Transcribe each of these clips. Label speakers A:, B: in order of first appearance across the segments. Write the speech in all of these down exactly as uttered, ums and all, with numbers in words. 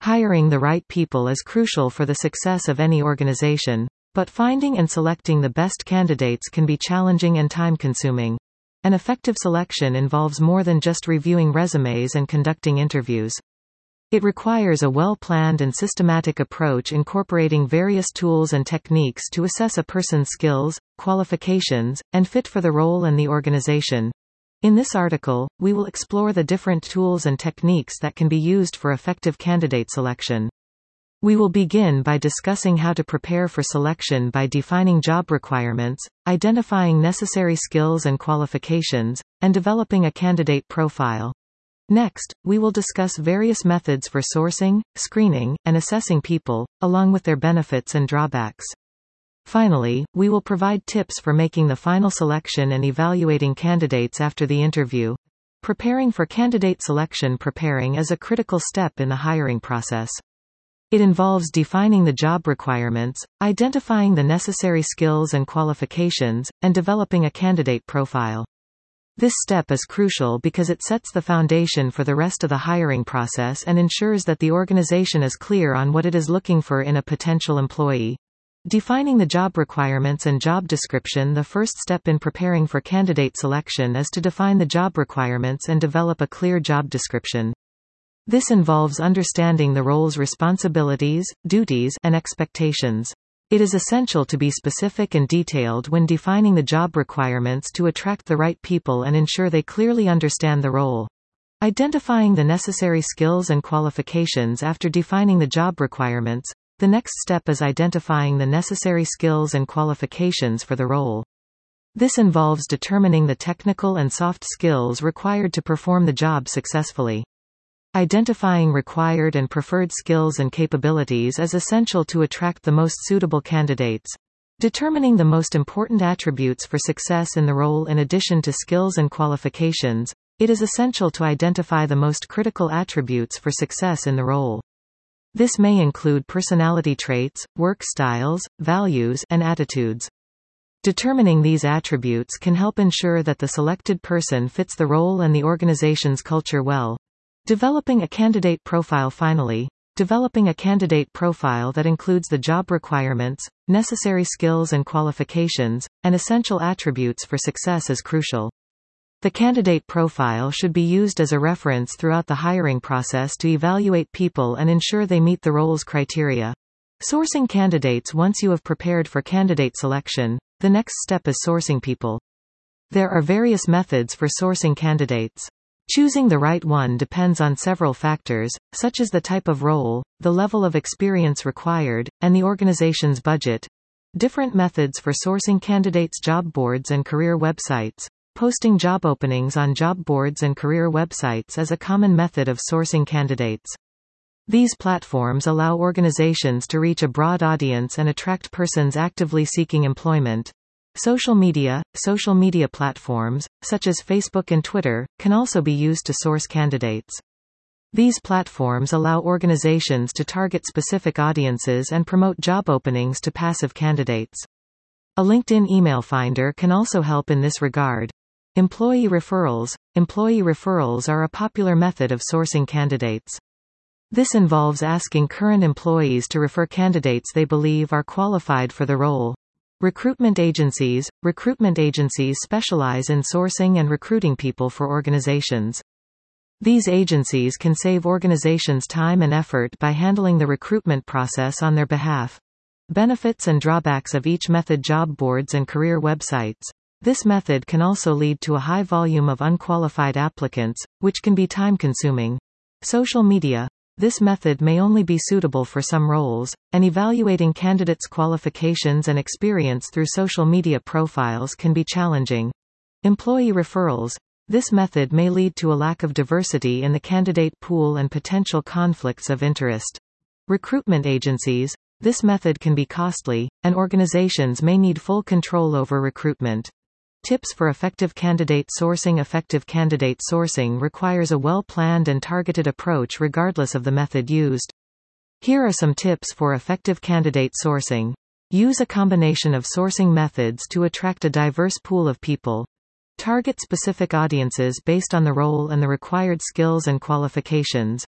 A: Hiring the right people is crucial for the success of any organization, but finding and selecting the best candidates can be challenging and time-consuming. An effective selection involves more than just reviewing resumes and conducting interviews. It requires a well-planned and systematic approach incorporating various tools and techniques to assess a person's skills, qualifications, and fit for the role and the organization. In this article, we will explore the different tools and techniques that can be used for effective candidate selection. We will begin by discussing how to prepare for selection by defining job requirements, identifying necessary skills and qualifications, and developing a candidate profile. Next, we will discuss various methods for sourcing, screening, and assessing people, along with their benefits and drawbacks. Finally, we will provide tips for making the final selection and evaluating candidates after the interview. Preparing for candidate selection. Preparing is a critical step in the hiring process. It involves defining the job requirements, identifying the necessary skills and qualifications, and developing a candidate profile. This step is crucial because it sets the foundation for the rest of the hiring process and ensures that the organization is clear on what it is looking for in a potential employee. Defining the job requirements and job description. The first step in preparing for candidate selection is to define the job requirements and develop a clear job description. This involves understanding the role's responsibilities, duties, and expectations. It is essential to be specific and detailed when defining the job requirements to attract the right people and ensure they clearly understand the role. Identifying the necessary skills and qualifications. After defining the job requirements, the next step is identifying the necessary skills and qualifications for the role. This involves determining the technical and soft skills required to perform the job successfully. Identifying required and preferred skills and capabilities is essential to attract the most suitable candidates. Determining the most important attributes for success in the role. In addition to skills and qualifications, it is essential to identify the most critical attributes for success in the role. This may include personality traits, work styles, values, and attitudes. Determining these attributes can help ensure that the selected person fits the role and the organization's culture well. Developing a candidate profile. Finally, developing a candidate profile that includes the job requirements, necessary skills and qualifications, and essential attributes for success is crucial. The candidate profile should be used as a reference throughout the hiring process to evaluate people and ensure they meet the role's criteria. Sourcing candidates. Once you have prepared for candidate selection, the next step is sourcing people. There are various methods for sourcing candidates. Choosing the right one depends on several factors, such as the type of role, the level of experience required, and the organization's budget. Different methods for sourcing candidates. Job boards and career websites. Posting job openings on job boards and career websites is a common method of sourcing candidates. These platforms allow organizations to reach a broad audience and attract persons actively seeking employment. Social media. Social media platforms, such as Facebook and Twitter, can also be used to source candidates. These platforms allow organizations to target specific audiences and promote job openings to passive candidates. A LinkedIn email finder can also help in this regard. Employee referrals. Employee referrals are a popular method of sourcing candidates. This involves asking current employees to refer candidates they believe are qualified for the role. Recruitment agencies. Recruitment agencies specialize in sourcing and recruiting people for organizations. These agencies can save organizations time and effort by handling the recruitment process on their behalf. Benefits and drawbacks of each method. Job boards and career websites. This method can also lead to a high volume of unqualified applicants, which can be time-consuming. Social media. This method may only be suitable for some roles, and evaluating candidates' qualifications and experience through social media profiles can be challenging. Employee referrals. This method may lead to a lack of diversity in the candidate pool and potential conflicts of interest. Recruitment agencies. This method can be costly, and organizations may need full control over recruitment. Tips for effective candidate sourcing. Effective candidate sourcing requires a well-planned and targeted approach regardless of the method used. Here are some tips for effective candidate sourcing. Use a combination of sourcing methods to attract a diverse pool of people. Target specific audiences based on the role and the required skills and qualifications.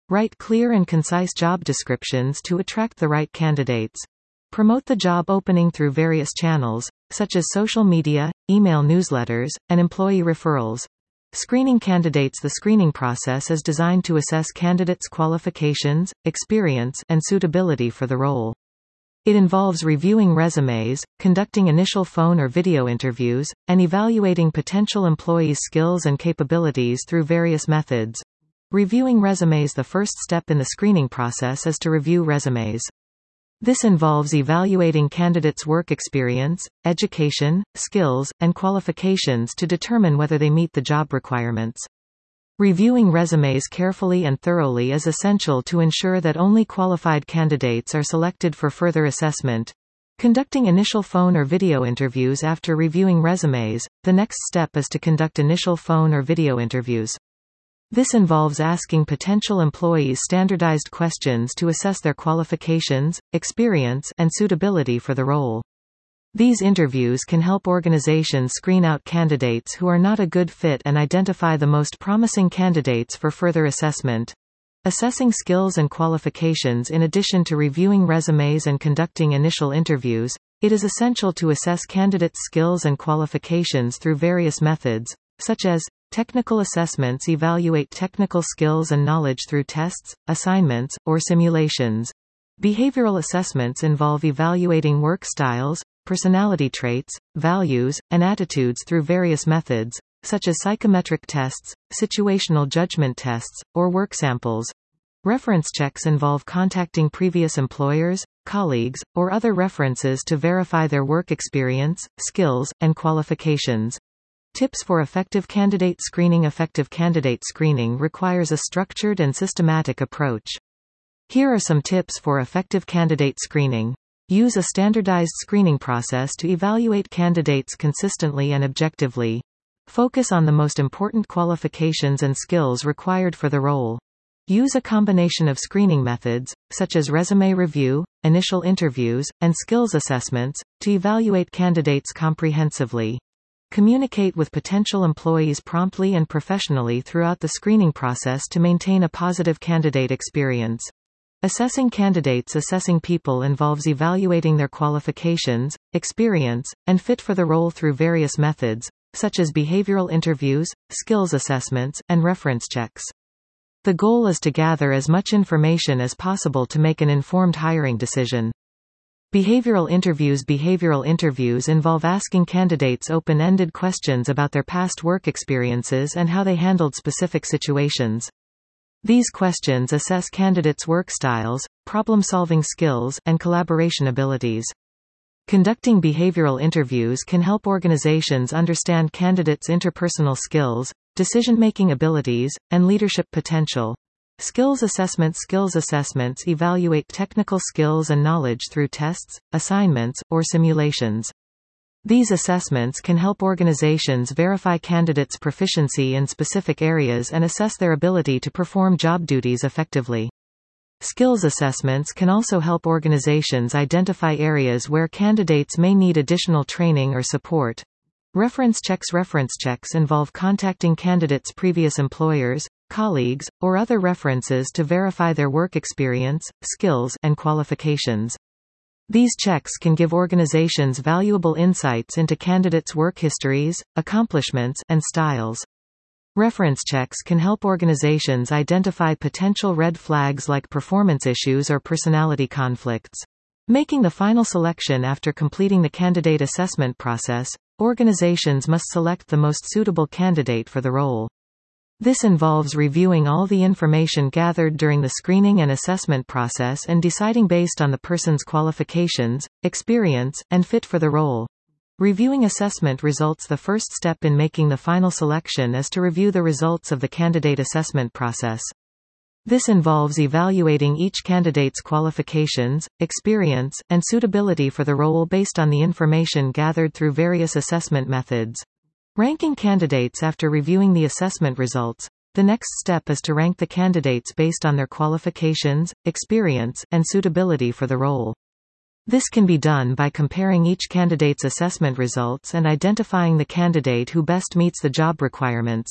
A: Write clear and concise job descriptions to attract the right candidates. Promote the job opening through various channels, such as social media, email newsletters, and employee referrals. Screening candidates. The screening process is designed to assess candidates' qualifications, experience, and suitability for the role. It involves reviewing resumes, conducting initial phone or video interviews, and evaluating potential employees' skills and capabilities through various methods. Reviewing resumes. The first step in the screening process is to review resumes. This involves evaluating candidates' work experience, education, skills, and qualifications to determine whether they meet the job requirements. Reviewing resumes carefully and thoroughly is essential to ensure that only qualified candidates are selected for further assessment. Conducting initial phone or video interviews. After reviewing resumes, the next step is to conduct initial phone or video interviews. This involves asking potential employees standardized questions to assess their qualifications, experience, and suitability for the role. These interviews can help organizations screen out candidates who are not a good fit and identify the most promising candidates for further assessment. Assessing skills and qualifications. In addition to reviewing resumes and conducting initial interviews, it is essential to assess candidates' skills and qualifications through various methods, such as technical assessments. Evaluate technical skills and knowledge through tests, assignments, or simulations. Behavioral assessments involve evaluating work styles, personality traits, values, and attitudes through various methods, such as psychometric tests, situational judgment tests, or work samples. Reference checks involve contacting previous employers, colleagues, or other references to verify their work experience, skills, and qualifications. Tips for effective candidate screening. Effective candidate screening requires a structured and systematic approach. Here are some tips for effective candidate screening. Use a standardized screening process to evaluate candidates consistently and objectively. Focus on the most important qualifications and skills required for the role. Use a combination of screening methods, such as resume review, initial interviews, and skills assessments, to evaluate candidates comprehensively. Communicate with potential employees promptly and professionally throughout the screening process to maintain a positive candidate experience. Assessing candidates. Assessing people involves evaluating their qualifications, experience, and fit for the role through various methods, such as behavioral interviews, skills assessments, and reference checks. The goal is to gather as much information as possible to make an informed hiring decision. Behavioral interviews. Behavioral interviews involve asking candidates open-ended questions about their past work experiences and how they handled specific situations. These questions assess candidates' work styles, problem-solving skills, and collaboration abilities. Conducting behavioral interviews can help organizations understand candidates' interpersonal skills, decision-making abilities, and leadership potential. Skills assessments. Skills assessments evaluate technical skills and knowledge through tests, assignments, or simulations. These assessments can help organizations verify candidates' proficiency in specific areas and assess their ability to perform job duties effectively. Skills assessments can also help organizations identify areas where candidates may need additional training or support. Reference checks. Reference checks involve contacting candidates' previous employers, colleagues, or other references to verify their work experience, skills, and qualifications. These checks can give organizations valuable insights into candidates' work histories, accomplishments, and styles. Reference checks can help organizations identify potential red flags like performance issues or personality conflicts. Making the final selection. After completing the candidate assessment process, organizations must select the most suitable candidate for the role. This involves reviewing all the information gathered during the screening and assessment process and deciding based on the person's qualifications, experience, and fit for the role. Reviewing assessment results. The first step in making the final selection is to review the results of the candidate assessment process. This involves evaluating each candidate's qualifications, experience, and suitability for the role based on the information gathered through various assessment methods. Ranking candidates. After reviewing the assessment results, the next step is to rank the candidates based on their qualifications, experience, and suitability for the role. This can be done by comparing each candidate's assessment results and identifying the candidate who best meets the job requirements.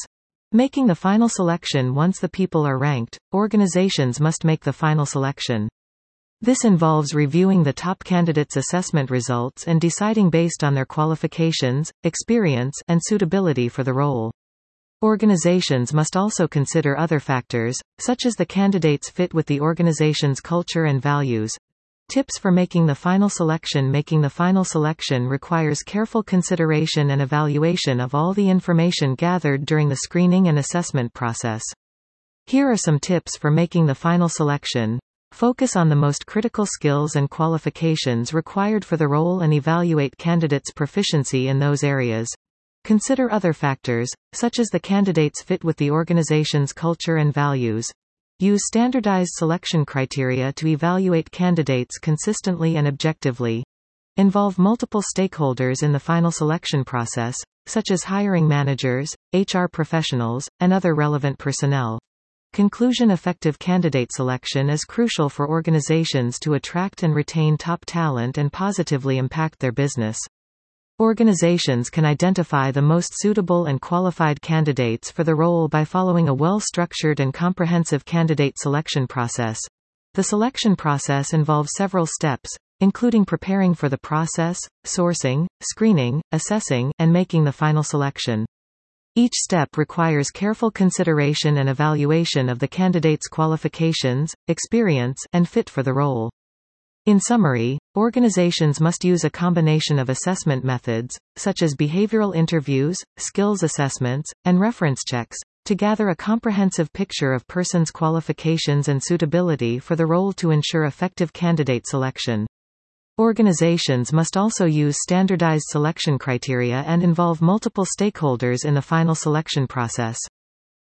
A: Making the final selection. Once the people are ranked, organizations must make the final selection. This involves reviewing the top candidates' assessment results and deciding based on their qualifications, experience, and suitability for the role. Organizations must also consider other factors, such as the candidate's fit with the organization's culture and values. Tips for making the final selection. Making the final selection requires careful consideration and evaluation of all the information gathered during the screening and assessment process. Here are some tips for making the final selection. Focus on the most critical skills and qualifications required for the role and evaluate candidates' proficiency in those areas. Consider other factors, such as the candidate's fit with the organization's culture and values. Use standardized selection criteria to evaluate candidates consistently and objectively. Involve multiple stakeholders in the final selection process, such as hiring managers, H R professionals, and other relevant personnel. Conclusion. Effective candidate selection is crucial for organizations to attract and retain top talent and positively impact their business. Organizations can identify the most suitable and qualified candidates for the role by following a well-structured and comprehensive candidate selection process. The selection process involves several steps, including preparing for the process, sourcing, screening, assessing, and making the final selection. Each step requires careful consideration and evaluation of the candidate's qualifications, experience, and fit for the role. In summary, organizations must use a combination of assessment methods, such as behavioral interviews, skills assessments, and reference checks, to gather a comprehensive picture of persons' qualifications and suitability for the role to ensure effective candidate selection. Organizations must also use standardized selection criteria and involve multiple stakeholders in the final selection process.